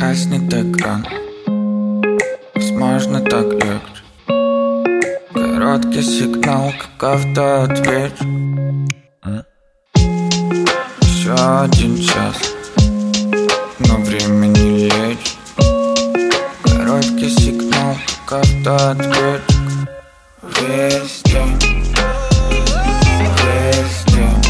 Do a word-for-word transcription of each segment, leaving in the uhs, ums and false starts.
гаснет экран. Возможно, так легче. Короткий сигнал, как автоответчик. Еще один час, но время не лечит. Короткий сигнал, как автоответчик. Весь день, весь день.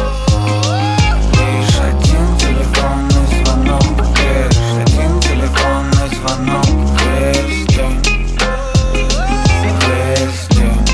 Лишь один телефонный звонок, лишь один телефонный звонок. Весь день, весь день.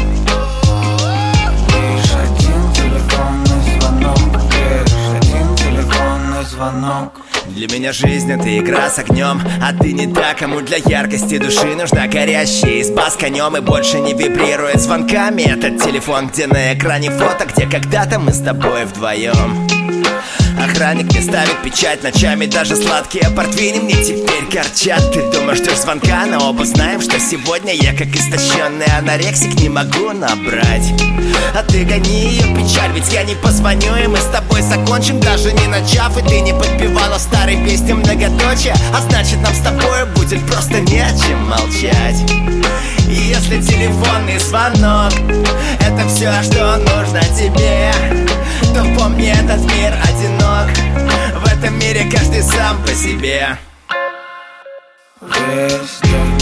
Лишь один телефонный звонок, лишь один телефонный звонок. Для меня жизнь — это игра с огнем, а ты не та, кому для яркости души нужна горящая изба с конем. И больше не вибрирует звонками этот телефон, где на экране фото, где когда-то мы с тобой вдвоем. Охранник мне ставит печать ночами, даже сладкие портвейны мне теперь горчат. Ты думаешь, ждешь звонка, но оба знаем, что сегодня я как истощенный анорексик не могу набрать. А ты гони ее печаль, ведь я не позвоню, и мы с тобой закончим, даже не начав. И ты не подпевала старой песни многоточие, а значит нам с тобой будет просто не о чем молчать. И если телефонный звонок — это все, что нужно тебе, то помни, этот мир одинок. В этом мире каждый сам по себе. Весь день,